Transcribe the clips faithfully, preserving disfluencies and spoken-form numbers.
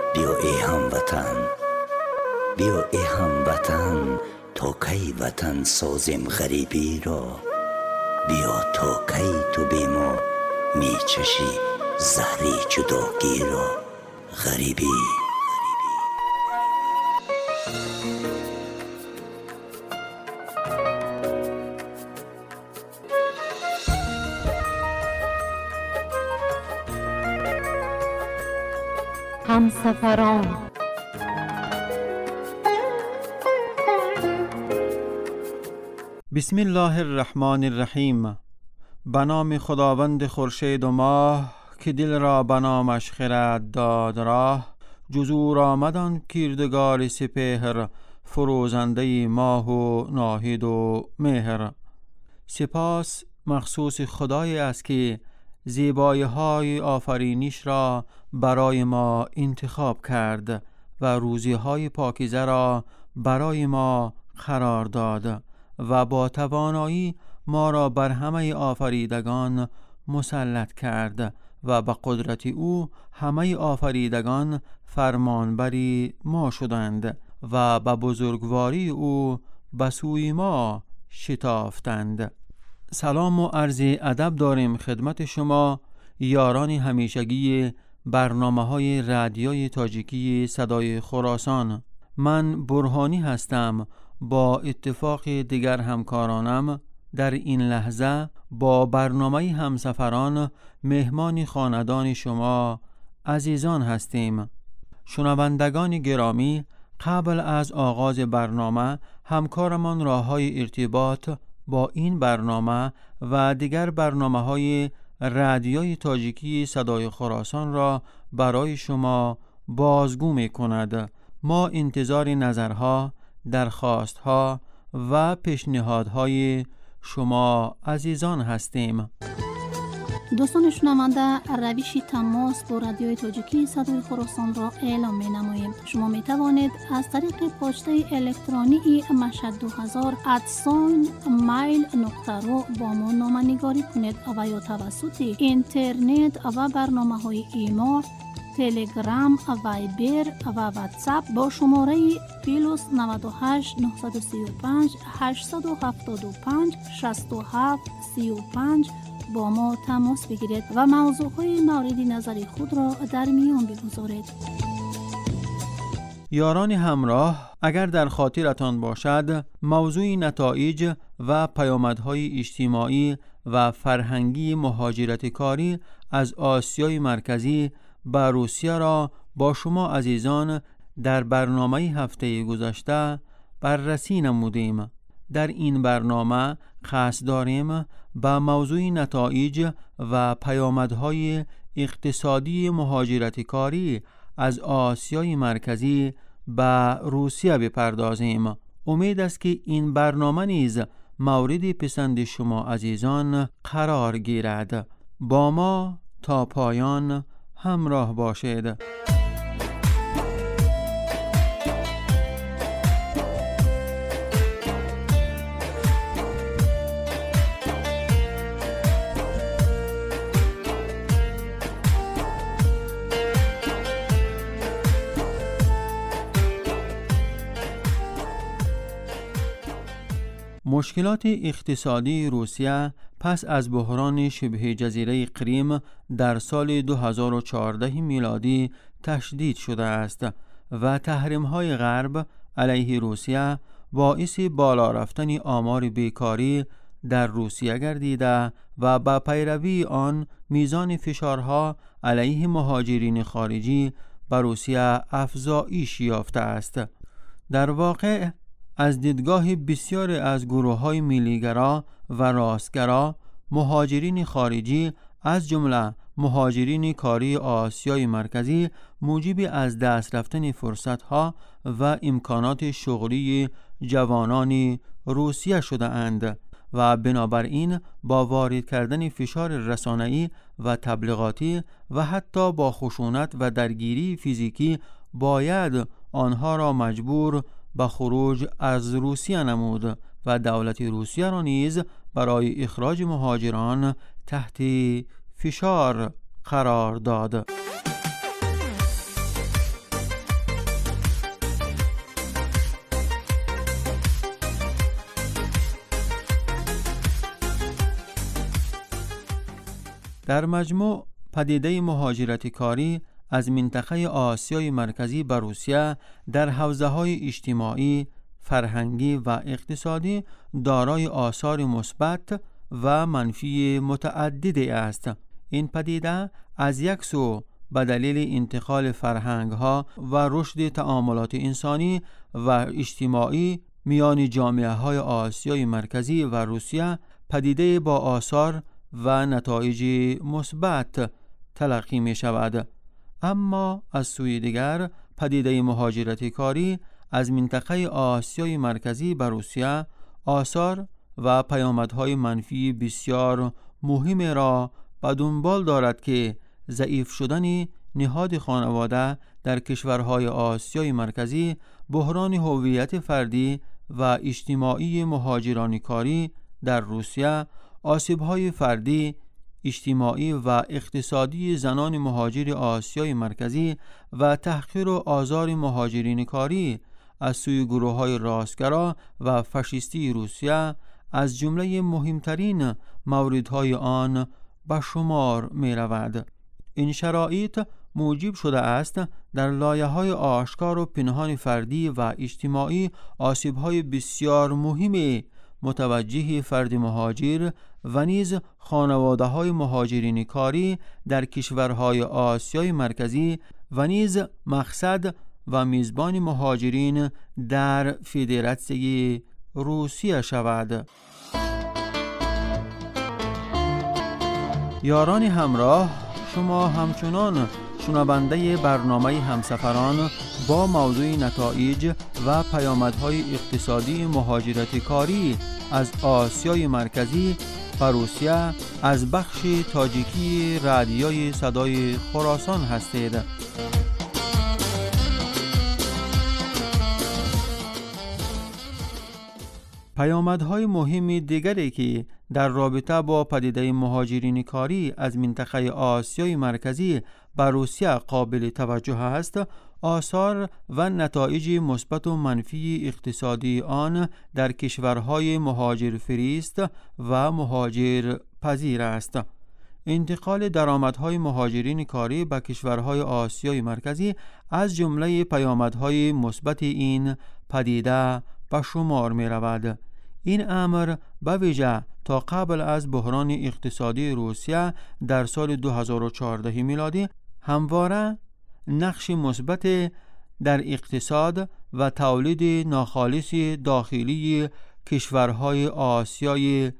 بیا ای هموطن، بیا ای هموطن، تا کی وطن سازیم غریبی را؟ بیا تا کی تو بی ما می چشی زهری جداگی را؟ غریبی همسفران. بسم الله الرحمن الرحیم. به نام خداوند خورشید و ماه که دل را به نامش خرد داد راه. جزور آمدان کیردگار سپهر، فروزنده ماه و ناهید و مهر. سپاس مخصوص خدای است که زیبایی های آفرینش را برای ما انتخاب کرد و روزی های پاکیزه را برای ما قرار داد و با توانایی ما را بر همه آفریدگان مسلط کرد و به قدرت او همه آفریدگان فرمانبری ما شدند و به بزرگواری او به سوی ما شتافتند. سلام و عرض ادب داریم خدمت شما یاران همیشگی برنامه های رادیوی تاجیکی صدای خراسان. من برهانی هستم. با اتفاق دیگر همکارانم در این لحظه با برنامه همسفران مهمان خاندان شما عزیزان هستیم. شنوندگان گرامی، قبل از آغاز برنامه همکارمان راه‌های ارتباط با این برنامه و دیگر برنامه‌های رادیوی تاجیکی صدای خراسان را برای شما بازگو می‌کند. ما انتظار نظرها، درخواستها و پیشنهادهای شما عزیزان هستیم. دوستان شنونده، روش تماس با رادیوی تاجیکی صدای خراسان را اعلام می نماییم. شما می توانید از طریق پاچته الکترونی مشهد دو هزار ادساین مایل نقطه رو با ما نامه‌نگاری کنید و یا توسط اینترنت و برنامه های ایما، تلگرام، وایبر و واتساپ با شماره پلاس نود و هشت نه سه پنج هشت هفت پنج شش هفت سه پنج با ما تماس بگیرید و موضوعهای مورد نظر خود را در میان بگذارید. یاران همراه، اگر در خاطرتان باشد موضوع نتایج و پیامدهای اجتماعی و فرهنگی مهاجرت کاری از آسیای مرکزی به روسیه را با شما عزیزان در برنامه هفته گذشته بررسی نمودیم. در این برنامه قصد داریم به موضوع نتایج و پیامدهای اقتصادی مهاجرت کاری از آسیای مرکزی به روسیه بپردازیم. امید است که این برنامه نیز مورد پسند شما عزیزان قرار گیرد. با ما تا پایان همراه باشید. مشکلات اقتصادی روسیه پس از بحران شبه جزیره کریم در سال دو هزار و چهارده میلادی تشدید شده است و تحریم‌های غرب علیه روسیه باعث بالا رفتن آمار بیکاری در روسیه گردیده و با پیروی آن میزان فشارها علیه مهاجرین خارجی به روسیه افزایش یافته است. در واقع از دیدگاه بسیاری از گروه‌های ملیگرا و راستگرا، مهاجرین خارجی از جمله مهاجرین کاری آسیای مرکزی موجب از دست رفتن فرصت‌ها و امکانات شغلی جوانان روسیه شده اند و بنابراین با وارد کردن فشار رسانه‌ای و تبلیغاتی و حتی با خشونت و درگیری فیزیکی باید آنها را مجبور به خروج از روسیه نمود و دولت روسیه را نیز برای اخراج مهاجران تحت فشار قرار داد. در مجموع پدیده مهاجرت کاری از منطقه آسیای مرکزی به روسیه در حوزه‌های اجتماعی، فرهنگی و اقتصادی دارای آثار مثبت و منفی متعددی است. این پدیده از یک سو به دلیل انتقال فرهنگ‌ها و رشد تعاملات انسانی و اجتماعی میان جامعه‌های آسیای مرکزی و روسیه پدیده با آثار و نتایج مثبت تلقی می شود. اما از سوی دیگر پدیده مهاجرت کاری از منطقه آسیای مرکزی به روسیه آثار و پیامدهای منفی بسیار مهم را به دنبال دارد که ضعیف شدن نهاد خانواده در کشورهای آسیای مرکزی، بحران هویت فردی و اجتماعی مهاجران کاری در روسیه، آسیب‌های فردی، اجتماعی و اقتصادی زنان مهاجر آسیای مرکزی و تحقیر و آزار مهاجرین کاری از سوی گروه‌های راستگرا و فاشیستی روسیه از جمله مهمترین موردهای آن به شمار می رود. این شرایط موجب شده است در لایه‌های آشکار و پنهان فردی و اجتماعی آسیب‌های بسیار مهم متوجه فرد مهاجر و نیز خانواده‌های مهاجرین کاری در کشورهای آسیای مرکزی و نیز مقصد و میزبان مهاجرین در فدراسیون روسیه شود. یاران همراه، شما همچنان شنونده برنامه همسفران با موضوع نتایج و پیامدهای اقتصادی مهاجرت کاری از آسیای مرکزی و روسیه از بخش تاجیکی رادیوی صدای خراسان هستید. پیامدهای مهم دیگری که در رابطه با پدیده مهاجرین کاری از منطقه آسیای مرکزی به روسیه قابل توجه است، آثار و نتایج مثبت و منفی اقتصادی آن در کشورهای مهاجر فریست و مهاجر پذیر است. انتقال درآمدهای مهاجرین کاری به کشورهای آسیای مرکزی از جمله پیامدهای مثبت این پدیده به شمار می رود. این امر به ویژه تا قبل از بحران اقتصادی روسیه در سال دو هزار و چهارده میلادی همواره نقش مثبت در اقتصاد و تولید ناخالص داخلی کشورهای آسیای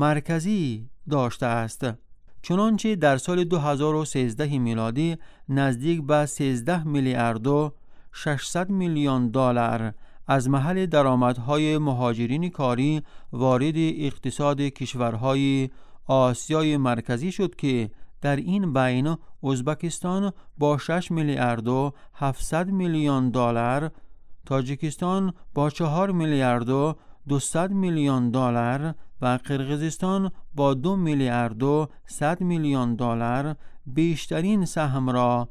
مرکزی داشته است. چنانچه در سال دو هزار و سیزده میلادی نزدیک به سیزده میلیارد و ششصد میلیون دلار از محل درآمدهای مهاجرین کاری وارد اقتصاد کشورهای آسیای مرکزی شد که در این بین ازبکستان با شش میلیارد و هفتصد میلیون دلار، تاجیکستان با چهار میلیارد و دویست میلیون دلار و قرقیزستان با دو میلیارد و صد میلیون دلار بیشترین سهم را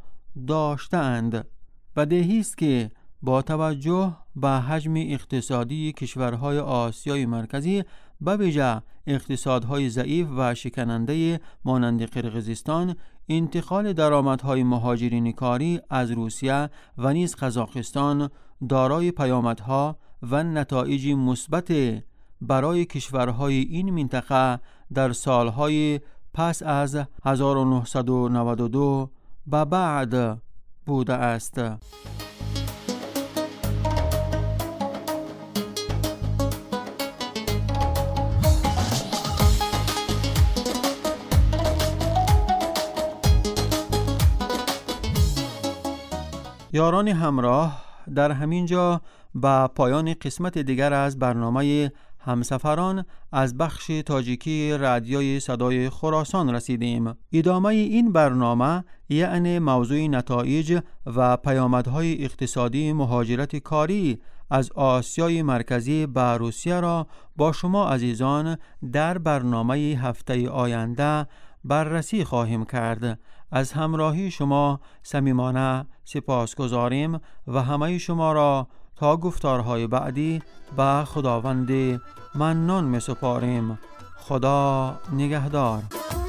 داشتند. بدیهی است که با توجه به حجم اقتصادی کشورهای آسیای مرکزی، به ویژه اقتصادهای ضعیف و شکننده مانند قرقیزستان، انتقال درآمدهای مهاجرین کاری از روسیه و نیز قزاقستان دارای پیامدها و نتایج مثبت برای کشورهای این منطقه در سالهای پس از هزار و نهصد و نود و دو به بعد بوده است. یاران همراه، در همین جا به پایان قسمت دیگر از برنامه همسفران از بخش تاجیکی رادیوی صدای خراسان رسیدیم. ادامه این برنامه یعنی موضوع نتایج و پیامدهای اقتصادی مهاجرت کاری از آسیای مرکزی به روسیه را با شما عزیزان در برنامه هفته آینده بررسی خواهیم کرد. از همراهی شما صمیمانه سپاسگزاریم و همه شما را تا گفتارهای بعدی به خداوند منان می سپاریم. خدا نگهدار.